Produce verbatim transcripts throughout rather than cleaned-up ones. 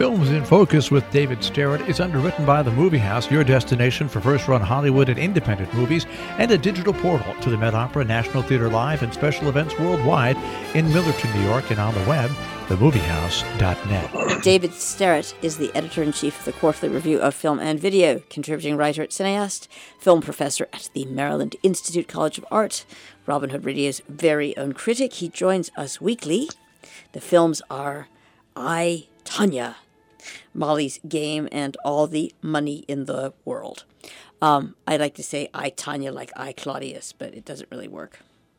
Films in Focus with David Starrett is underwritten by The Movie House, your destination for first-run Hollywood and independent movies, and a digital portal to the Met Opera, National Theatre Live, and special events worldwide in Millerton, New York, and on the web, the movie house dot net. David Starrett is the editor-in-chief of the Quarterly Review of Film and Video, contributing writer at Cineast, film professor at the Maryland Institute College of Art, Robin Hood Radio's very own critic. He joins us weekly. The films are I, Tonya, Molly's Game, and All the Money in the World. Um, I like to say I, Tonya, like I, Claudius, but it doesn't really work.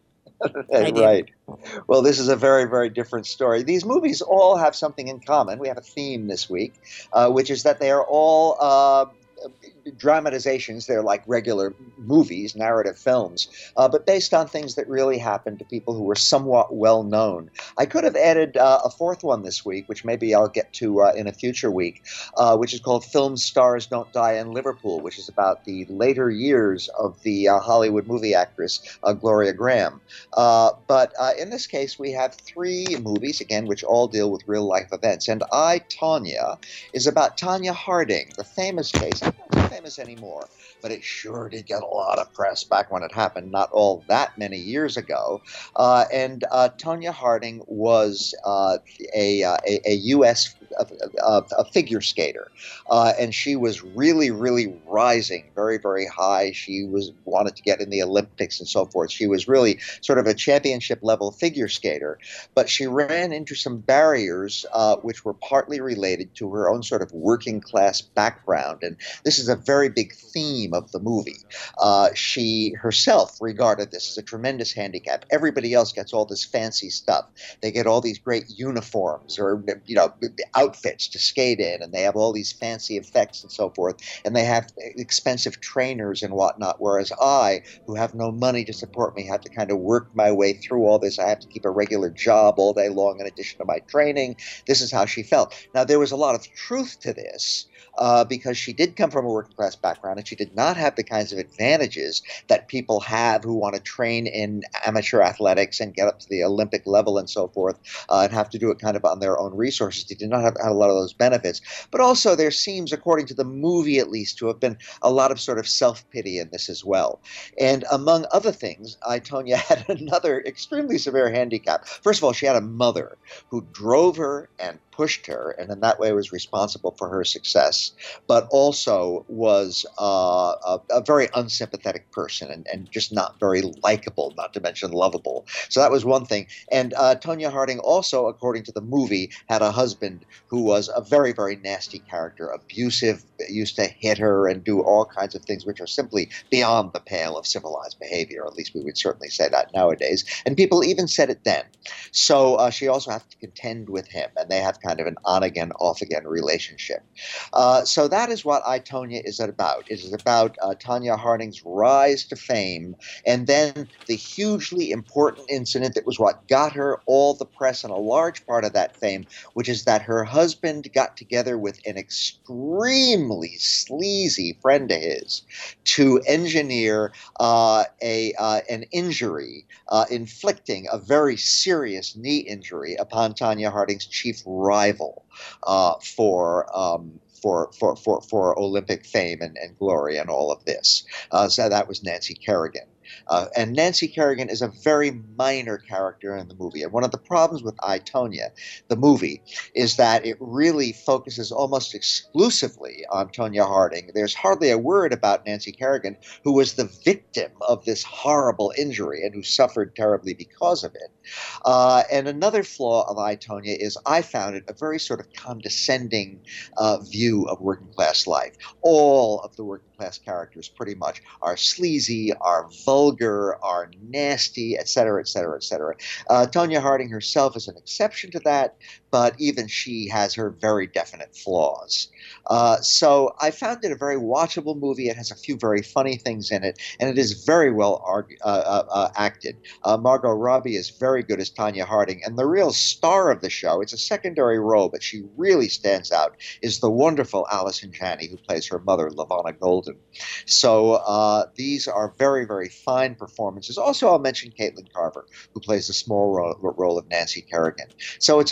Right. Well, this is a very, very different story. These movies all have something in common. We have a theme this week, uh, which is that they are all uh, dramatizations. They're like regular movies, narrative films, uh, but based on things that really happened to people who were somewhat well known. I could have added uh, a fourth one this week, which maybe I'll get to uh, in a future week, uh, which is called Film Stars Don't Die in Liverpool, which is about the later years of the uh, Hollywood movie actress uh, Gloria Graham. Uh, but uh, in this case, we have three movies, again, which all deal with real-life events. And I, Tonya, is about Tonya Harding, the famous case. Not famous anymore, but it sure did get a lot of press back when it happened, not all that many years ago. Uh, and uh, Tonya Harding was uh, a, a, a U S a, a, a figure skater, uh, and she was really, really rising very, very high. She was wanted to get in the Olympics and so forth. She was really sort of a championship level figure skater, but she ran into some barriers uh, which were partly related to her own sort of working class background, and this is a very big theme of the movie. Uh, she herself regarded this as a tremendous handicap. Everybody else gets all this fancy stuff. They get all these great uniforms or, you know, outfits to skate in, and they have all these fancy effects and so forth, and they have expensive trainers and whatnot, whereas I, who have no money to support me, have to kind of work my way through all this. I have to keep a regular job all day long in addition to my training. This is how she felt. Now, there was a lot of truth to this, Uh, because she did come from a working class background, and she did not have the kinds of advantages that people have who want to train in amateur athletics and get up to the Olympic level and so forth, uh, and have to do it kind of on their own resources. She did not have, have a lot of those benefits. But also there seems, according to the movie at least, to have been a lot of sort of self-pity in this as well. And among other things, I, Tonya, had another extremely severe handicap. First of all, she had a mother who drove her and pushed her, and in that way was responsible for her success, but also was uh, a, a very unsympathetic person and, and just not very likable, not to mention lovable. So that was one thing. And uh, Tonya Harding also, according to the movie, had a husband who was a very, very nasty character, abusive, used to hit her and do all kinds of things which are simply beyond the pale of civilized behavior. At least we would certainly say that nowadays. And people even said it then. So uh, she also has to contend with him, and they have kind of an on-again, off-again relationship. Uh, so that is what I, Tonya is about. It is about uh, Tonya Harding's rise to fame, and then the hugely important incident that was what got her all the press and a large part of that fame, which is that her husband got together with an extremely sleazy friend of his to engineer uh, a uh, an injury, uh, inflicting a very serious knee injury upon Tonya Harding's chief rival uh, for um, for for for for Olympic fame and, and glory and all of this. Uh, so that was Nancy Kerrigan. Uh, and Nancy Kerrigan is a very minor character in the movie. And one of the problems with I, Tonya, the movie, is that it really focuses almost exclusively on Tonya Harding. There's hardly a word about Nancy Kerrigan, who was the victim of this horrible injury and who suffered terribly because of it. Uh, and another flaw of I, Tonya is I found it a very sort of condescending uh, view of working class life. All of the working class characters pretty much are sleazy, are vulgar, are nasty, et cetera, et cetera, et cetera. Uh, Tonya Harding herself is an exception to that, but even she has her very definite flaws. Uh, so I found it a very watchable movie. It has a few very funny things in it, and it is very well argu- uh, uh, uh, acted. Uh, Margot Robbie is very good as Tonya Harding, and the real star of the show, it's a secondary role, but she really stands out, is the wonderful Allison Janney, who plays her mother, LaVonna Golden. So uh, these are very, very fine performances. Also, I'll mention Caitlin Carver, who plays the small role, role of Nancy Kerrigan. So it's a very well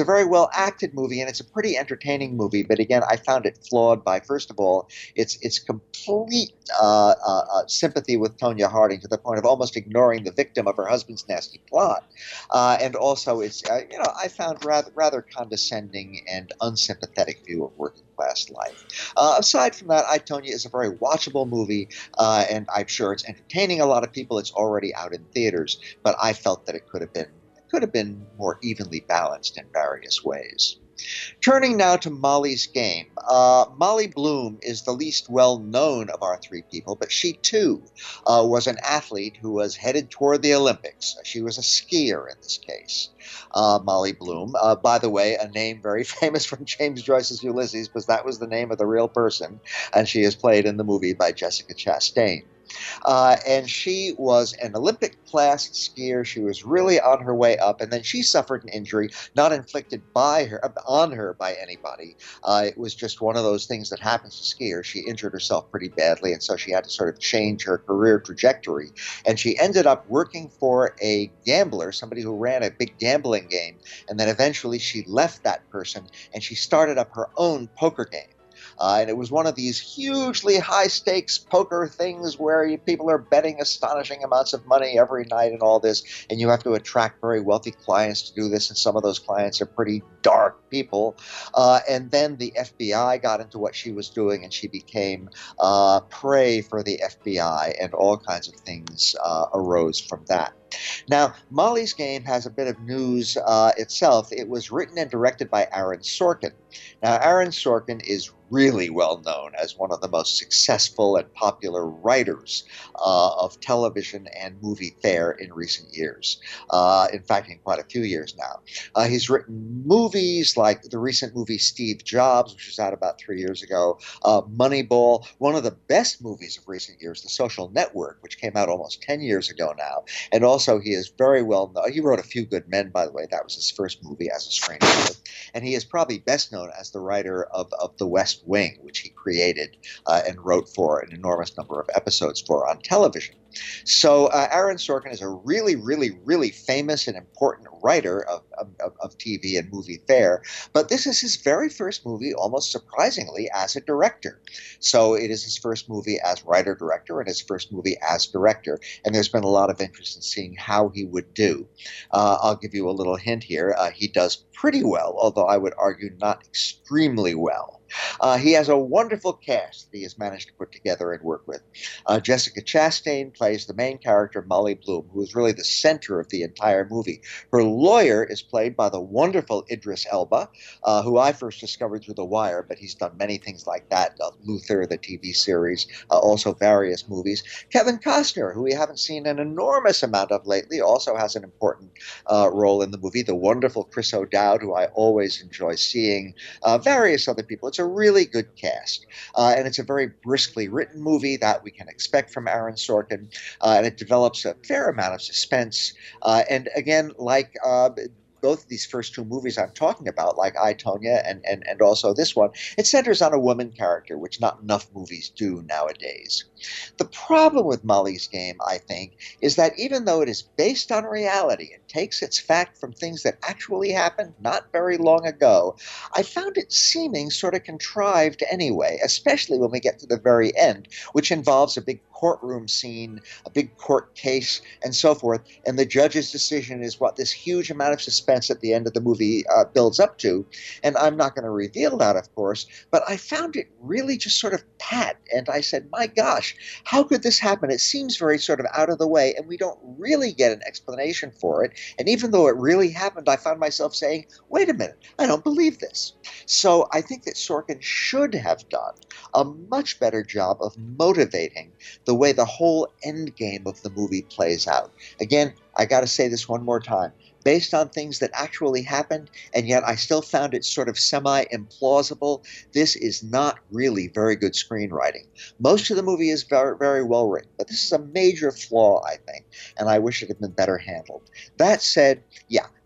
well-acted movie, and it's a pretty entertaining movie. But again, I found it flawed by, first of all, its its complete uh, uh, uh, sympathy with Tonya Harding to the point of almost ignoring the victim of her husband's nasty plot. Uh, and also, it's uh, you know I found rather rather condescending and unsympathetic view of working class life. Uh, aside from that, I, Tonya is a very watchable movie, uh, and I'm sure it's entertaining a lot of people. It's already out in theaters, but I felt that it could have been could have been more evenly balanced in various ways. Turning now to Molly's Game. Uh, Molly Bloom is the least well-known of our three people, but she too uh, was an athlete who was headed toward the Olympics. She was a skier in this case. Uh, Molly Bloom, uh, by the way, a name very famous from James Joyce's Ulysses, because that was the name of the real person, and she is played in the movie by Jessica Chastain. Uh, and she was an Olympic-class skier. She was really on her way up, and then she suffered an injury not inflicted by her, on her by anybody. Uh, it was just one of those things that happens to skiers. She injured herself pretty badly, and so she had to sort of change her career trajectory. And she ended up working for a gambler, somebody who ran a big gambling game, and then eventually she left that person, and she started up her own poker game. Uh, and it was one of these hugely high-stakes poker things where you, people are betting astonishing amounts of money every night and all this, and you have to attract very wealthy clients to do this, and some of those clients are pretty dark people. Uh, and then the F B I got into what she was doing, and she became uh, prey for the F B I, and all kinds of things uh, arose from that. Now, Molly's Game has a bit of news uh, itself. It was written and directed by Aaron Sorkin. Now, Aaron Sorkin is really well known as one of the most successful and popular writers uh, of television and movie fare in recent years. Uh, in fact, in quite a few years now. Uh, he's written movies like the recent movie Steve Jobs, which was out about three years ago, uh, Moneyball, one of the best movies of recent years, The Social Network, which came out almost ten years ago now. And also he is very well known. He wrote A Few Good Men, by the way. That was his first movie as a screenwriter. And he is probably best known as the writer of, of The West Wing, which he created uh, and wrote for an enormous number of episodes for on television. So uh, Aaron Sorkin is a really, really, really famous and important writer of, of, of T V and movie fare, but this is his very first movie, almost surprisingly, as a director. So it is his first movie as writer-director and his first movie as director, and there's been a lot of interest in seeing how he would do. Uh, I'll give you a little hint here. Uh, he does pretty well, although I would argue not extremely well. Uh, he has a wonderful cast that he has managed to put together and work with. Uh, Jessica Chastain plays the main character, Molly Bloom, who is really the center of the entire movie. Her lawyer is played by the wonderful Idris Elba, uh, who I first discovered through The Wire, but he's done many things like that, uh, Luther, the T V series, uh, also various movies. Kevin Costner, who we haven't seen an enormous amount of lately, also has an important uh, role in the movie. The wonderful Chris O'Dowd, who I always enjoy seeing. Uh, various other people. It's a really good cast, uh, and it's a very briskly written movie that we can expect from Aaron Sorkin, uh, and it develops a fair amount of suspense. Uh, and again, like uh, both of these first two movies I'm talking about, like I, Tonya, and, and, and also this one, it centers on a woman character, which not enough movies do nowadays. The problem with Molly's Game, I think, is that even though it is based on reality and takes its fact from things that actually happened not very long ago, I found it seeming sort of contrived anyway, especially when we get to the very end, which involves a big courtroom scene, a big court case, and so forth, and the judge's decision is what this huge amount of suspense at the end of the movie uh, builds up to. And I'm not going to reveal that, of course, but I found it really just sort of pat, and I said, my gosh, how could this happen? It seems very sort of out of the way, and we don't really get an explanation for it. And even though it really happened, I found myself saying, wait a minute, I don't believe this. So I think that Sorkin should have done a much better job of motivating the way the whole end game of the movie plays out. Again, I got to say this one more time. Based on things that actually happened, and yet I still found it sort of semi-implausible. This is not really very good screenwriting. Most of the movie is very, very well written, but this is a major flaw, I think, and I wish it had been better handled. That said, yeah,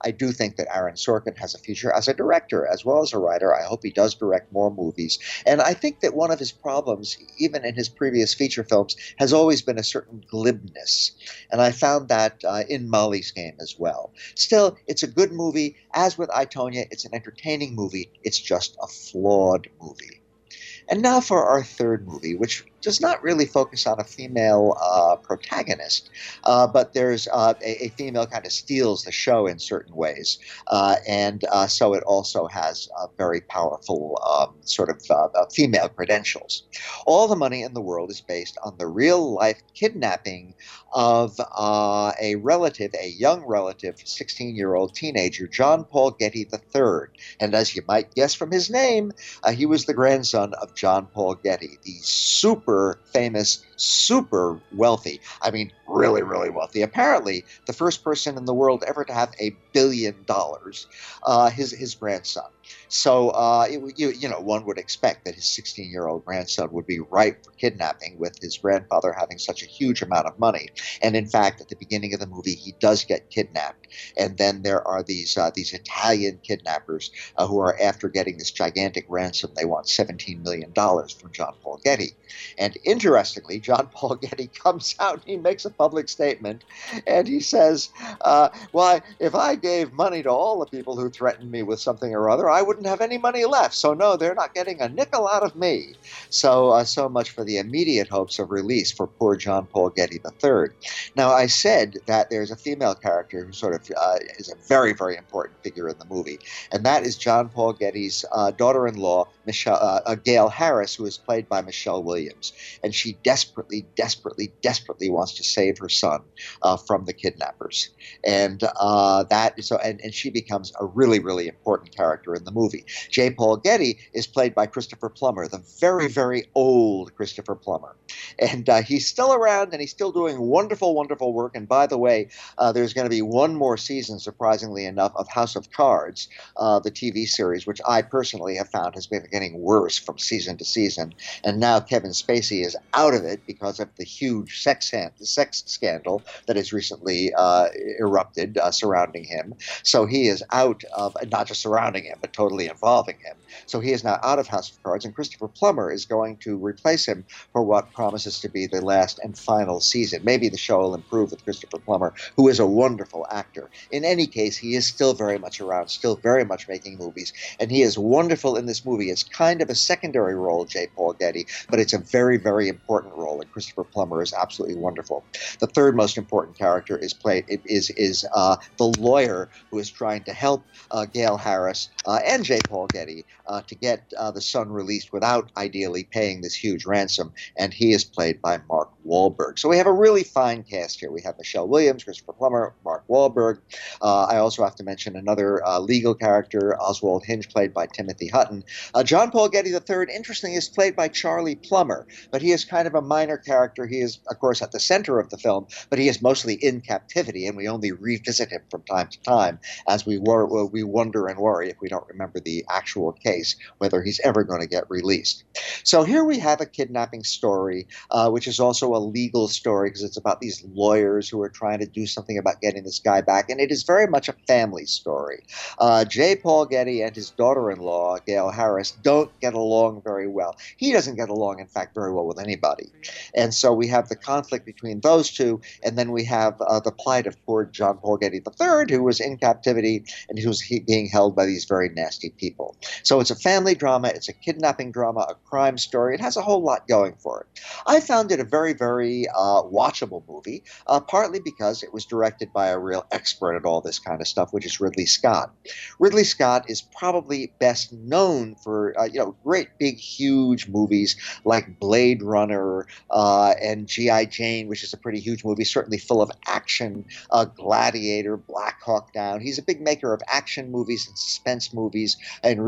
I do think that Aaron Sorkin has a future as a director as well as a writer. I hope he does direct more movies. And I think that one of his problems, even in his previous feature films, has always been a certain glibness. And I found that uh, in Molly's Game as well. Still, it's a good movie. As with I, Tonya, it's an entertaining movie. It's just a flawed movie. And now for our third movie, which does not really focus on a female uh, protagonist, uh, but there's uh, a, a female kind of steals the show in certain ways, uh, and uh, so it also has uh, very powerful um, sort of uh, uh, female credentials. All the Money in the World is based on the real-life kidnapping of uh, a relative, a young relative, sixteen-year-old teenager, John Paul Getty the third. And as you might guess from his name, uh, he was the grandson of John Paul Getty, the super famous, super wealthy, I mean, really, really wealthy. Apparently, the first person in the world ever to have a billion dollars, uh, his his grandson. So, uh, it, you, you know, one would expect that his sixteen-year-old grandson would be ripe for kidnapping with his grandfather having such a huge amount of money. And in fact, at the beginning of the movie, he does get kidnapped. And then there are these uh, these Italian kidnappers uh, who are after getting this gigantic ransom. They want seventeen million dollars from John Paul Getty. And interestingly, John Paul Getty comes out and he makes a public statement, and he says, uh, well, if I gave money to all the people who threatened me with something or other, I wouldn't have any money left. So no, they're not getting a nickel out of me. So uh, so much for the immediate hopes of release for poor John Paul Getty the third. Now, I said that there's a female character who sort of uh, is a very, very important figure in the movie, and that is John Paul Getty's uh, daughter-in-law, Michelle, uh, uh, Gail Harris, who is played by Michelle Williams. And she desperately, desperately, desperately wants to save her son uh, from the kidnappers. And uh, that so and, and she becomes a really, really important character in the movie. J. Paul Getty is played by Christopher Plummer, the very, very old Christopher Plummer. And uh, he's still around, and he's still doing wonderful, wonderful work. And by the way, uh, there's going to be one more season, surprisingly enough, of House of Cards, uh, the T V series, which I personally have found has been getting worse from season to season. And now Kevin Spacey is out of it because of the huge sex, hand, sex scandal that has recently uh, erupted uh, surrounding him. So he is out of, not just surrounding him, but totally involving him. So he is now out of House of Cards, and Christopher Plummer is going to replace him for what promises to be the last and final season. Maybe the show will improve with Christopher Plummer, who is a wonderful actor. In any case, he is still very much around, still very much making movies, and he is wonderful in this movie. It's kind of a secondary role, J. Paul Getty, but it's a very, very important role, and Christopher Plummer is absolutely wonderful. The third most important character is played is is uh, the lawyer who is trying to help uh, Gail Harris uh, and J. Paul Getty uh, to get uh, the son released without ideally paying this huge ransom, and he is played by Mark Wahlberg. So we have a really fine cast here. We have Michelle Williams, Christopher Plummer, Mark Wahlberg. Uh, I also have to mention another uh, legal character, Oswald Hinge, played by Timothy Hutton. Uh, John Paul Getty the third, interestingly, is played by Charlie Plummer, but he is kind of a minor character. He is, of course, at the center of the film, but he is mostly in captivity, and we only revisit him from time to time as we, wor- we wonder and worry, if we don't remember the actual case, whether he's ever going to get released. So here we have a kidnapping story, uh, which is also a legal story because it's about these lawyers who are trying to do something about getting this guy back, and it is very much a family story. Uh, J. Paul Getty and his daughter-in-law, Gail Harris, don't get along very well. He doesn't get along, in fact, very well with anybody. And so we have the conflict between those two, and then we have uh, the plight of poor John Paul Getty the third, who was in captivity and who was he- being held by these very nasty people. So it's a family drama, it's a kidnapping drama, a crime story. It has a whole lot going for it. I found it a very, very uh, watchable movie, uh, partly because it was directed by a real expert at all this kind of stuff, which is Ridley Scott. Ridley Scott is probably best known for uh, you know great, big, huge movies like Blade Runner uh, and G I. Jane, which is a pretty huge movie, certainly full of action, uh, Gladiator, Black Hawk Down. He's a big maker of action movies and suspense movies in recent years.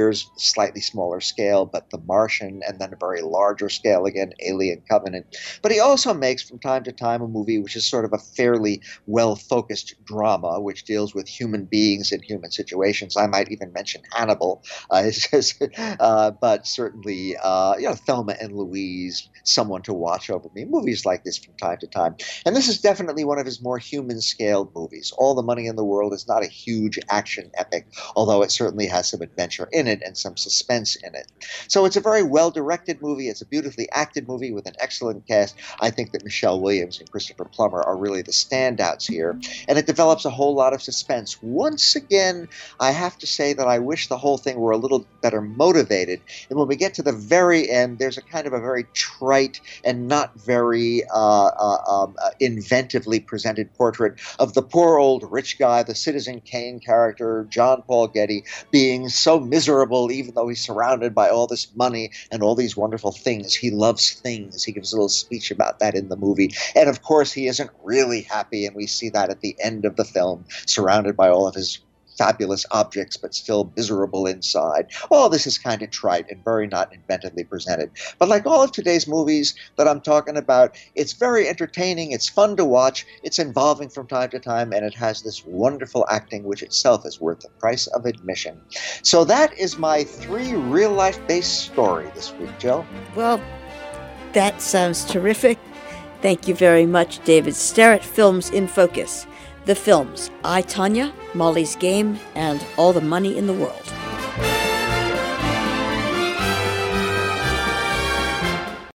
years, slightly smaller scale, but The Martian, and then a very larger scale again, Alien Covenant. But he also makes from time to time a movie which is sort of a fairly well-focused drama, which deals with human beings in human situations. I might even mention Hannibal, uh, uh, but certainly, uh, you know, Thelma and Louise, Someone to Watch Over Me, movies like this from time to time. And this is definitely one of his more human-scaled movies. All the Money in the World is not a huge action epic, although it certainly has some adventure in it and some suspense in it. So it's a very well-directed movie. It's a beautifully acted movie with an excellent cast. I think that Michelle Williams and Christopher Plummer are really the standouts here. And it develops a whole lot of suspense. Once again, I have to say that I wish the whole thing were a little better motivated. And when we get to the very end, there's a kind of a very trite and not very uh, uh, um, uh, inventively presented portrait of the poor old rich guy, the Citizen Kane character, John Paul Getty, being so miserable even though he's surrounded by all this money and all these wonderful things. He loves things. He gives a little speech about that in the movie. And of course, he isn't really happy, and we see that at the end of the film, surrounded by all of his fabulous objects, but still miserable inside. All this is kind of trite and very not inventively presented. But like all of today's movies that I'm talking about, it's very entertaining, it's fun to watch, it's involving from time to time, and it has this wonderful acting which itself is worth the price of admission. So that is my three real-life based story this week, Jill. Well, that sounds terrific. Thank you very much, David Sterrett. Films in Focus. The films I, Tonya, Molly's Game, and All the Money in the World.